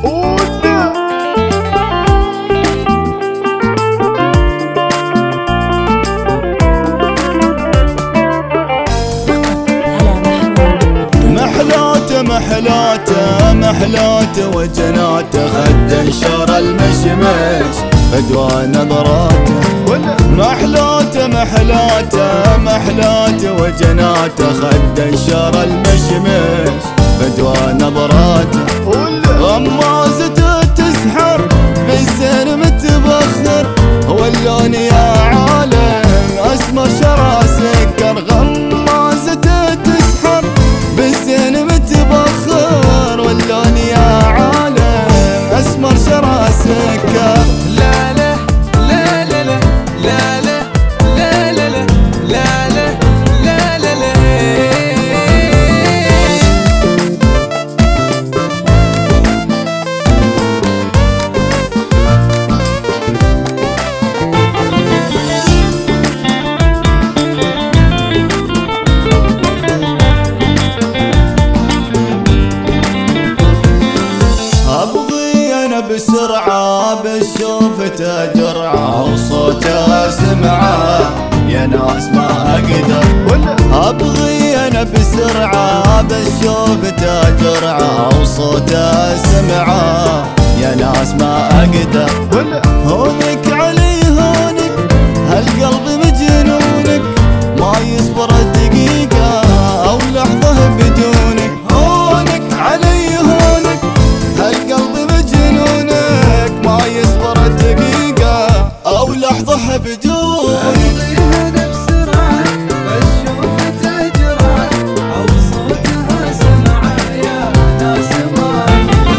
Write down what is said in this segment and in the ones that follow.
محلاته محلاته وجناته خد انشر المشمش فدوى نظراته. محلاته محلاته محلاته وجناته خد انشر المشمش فدوى نظراته. غمازته تسحر بالزين متبخر واللون يا عالم اسمر شرى سكر. غمازته تسحر بالزين متبخر واللون يا عالم اسمر شرى سكر. لا لا لا لا لا لا لا لا لا لا لا لا لا لا. بسرعة بشوفته جرعة وصوته سمعة يا ناس ما أقدر. أبغي أنا بسرعة بشوفته جرعة وصوته سمعة يا ناس ما أقدر. هونك علي هونك هالقلب مجنونك ما يصبر دقيقة أو لحظة بدونك. هونك علي هونك هالقلب ما يصبر دقيقة أو لحظة بدون. أنا بسرعة بشوفته جرعة أو صوتها سمعة يا ناس ما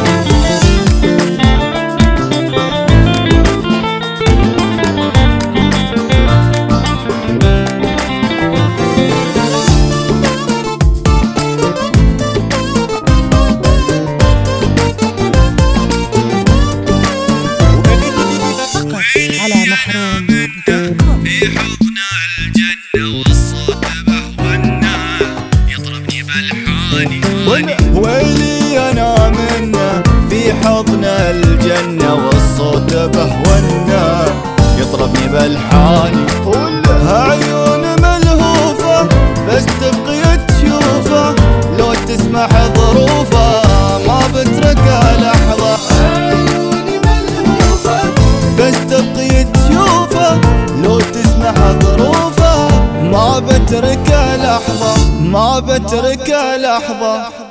على محروم. في حضن الجنة والصوت بهونا يضربني بالحاني. ويلي أنا منه في حضن الجنة والصوت بهونا يضربني بالحاني. عيون ملهوفة بس تبقي تشوفه لو تسمح ظروفه ما بتركه لحظة. بس تبقي تشوفه لو تسمح ظروفه ما بتركه لحظة ما بتركه لحظة.